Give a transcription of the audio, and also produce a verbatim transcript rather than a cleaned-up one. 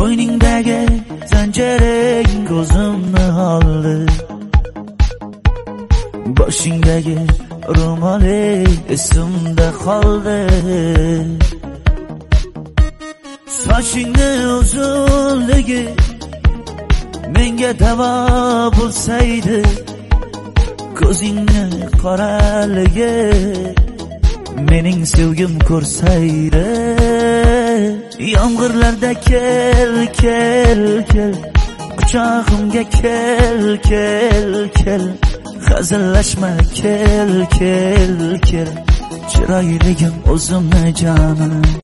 Bo'yningdagi zanjiring ko'zimni oldi, boshingdagi ro'moling esimda qoldi. Sochingni uzunligi menga davo bo'lsaydi, ko'zingni qoraligi mening sevgim ko'rsaydi. Yomg'irlarda kel kel kel, quchog'imga kel kel kel, hazillashma kel kel kel, chiroyligim o'zimni jonim.